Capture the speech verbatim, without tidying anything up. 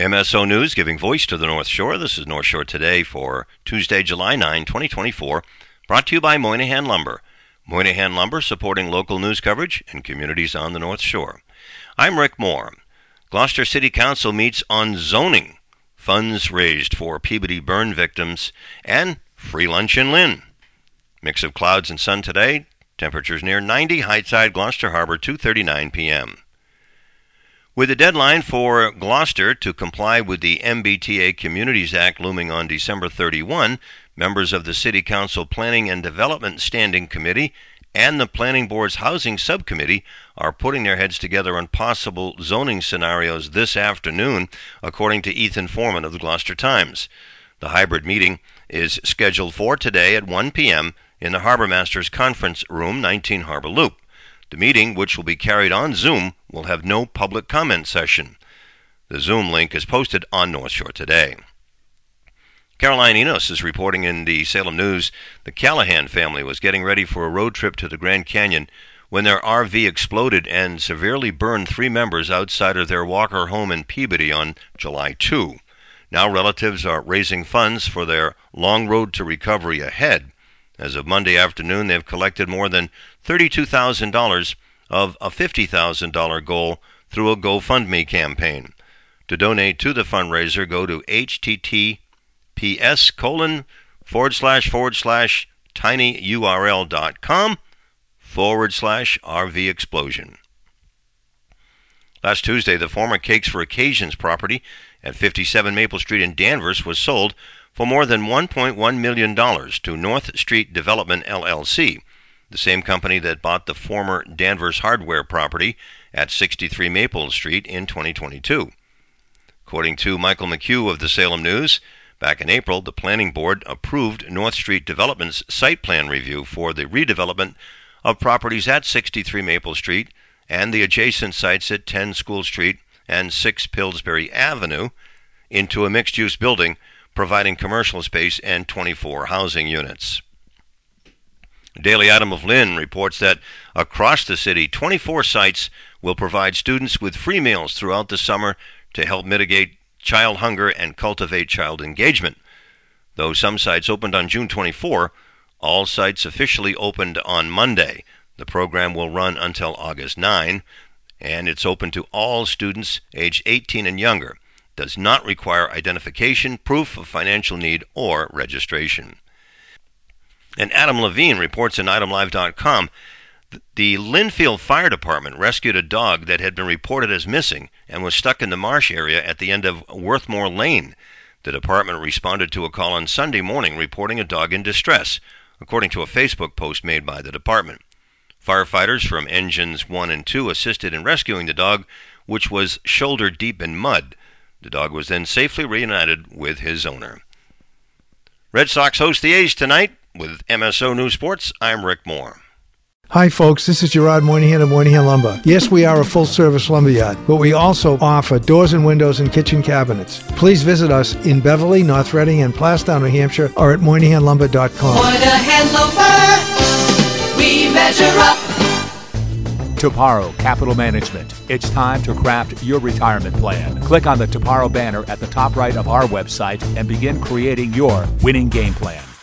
M S O News, giving voice to the North Shore. This is North Shore Today for Tuesday, July ninth, twenty twenty-four, brought to you by Moynihan Lumber. Moynihan Lumber, supporting local news coverage and communities on the North Shore. I'm Rick Moore. Gloucester City Council meets on zoning, funds raised for Peabody burn victims, and free lunch in Lynn. Mix of clouds and sun today, temperatures near ninety, high tide Gloucester Harbor, two thirty-nine p.m. With the deadline for Gloucester to comply with the M B T A Communities Act looming on December thirty-first, members of the City Council Planning and Development Standing Committee and the Planning Board's Housing Subcommittee are putting their heads together on possible zoning scenarios this afternoon, according to Ethan Foreman of the Gloucester Times. The hybrid meeting is scheduled for today at one p.m. in the Harbor Masters Conference Room, nineteen Harbor Loop. The meeting, which will be carried on Zoom, will have no public comment session. The Zoom link is posted on North Shore Today. Caroline Enos is reporting in the Salem News the Callahan family was getting ready for a road trip to the Grand Canyon when their R V exploded and severely burned three members outside of their Walker home in Peabody on July second. Now relatives are raising funds for their long road to recovery ahead. As of Monday afternoon, they've collected more than thirty-two thousand dollars of a fifty thousand dollars goal through a GoFundMe campaign. To donate to the fundraiser, go to https colon forward slash forward slash tinyurl.com forward slash RV explosion. Last Tuesday, the former Cakes for Occasions property at fifty-seven Maple Street in Danvers was sold for more than one point one million dollars to North Street Development, L L C, the same company that bought the former Danvers Hardware property at sixty-three Maple Street in twenty twenty-two. According to Michael McHugh of the Salem News, back in April, the Planning Board approved North Street Development's site plan review for the redevelopment of properties at sixty-three Maple Street and the adjacent sites at ten School Street and six Pillsbury Avenue into a mixed-use building providing commercial space and twenty-four housing units. Daily Item of Lynn reports that across the city, twenty-four sites will provide students with free meals throughout the summer to help mitigate child hunger and cultivate child engagement. Though some sites opened on June twenty-fourth, all sites officially opened on Monday. The program will run until August ninth, and it's open to all students aged eighteen and younger. Does not require identification, proof of financial need, or registration. And Adam Levine reports in item live dot com, the Linfield Fire Department rescued a dog that had been reported as missing and was stuck in the marsh area at the end of Worthmore Lane. The department responded to a call on Sunday morning reporting a dog in distress, according to a Facebook post made by the department. Firefighters from Engines one and two assisted in rescuing the dog, which was shoulder deep in mud. The dog was then safely reunited with his owner. Red Sox host the A's tonight. With M S O News Sports, I'm Rick Moore. Hi folks, this is Gerard Moynihan of Moynihan Lumber. Yes, we are a full-service lumberyard, but we also offer doors and windows and kitchen cabinets. Please visit us in Beverly, North Reading, and Plastown, New Hampshire, or at moynihan lumber dot com. Moynihan Lumber, we measure up. Toparo Capital Management. It's time to craft your retirement plan. Click on the Toparo banner at the top right of our website and begin creating your winning game plan.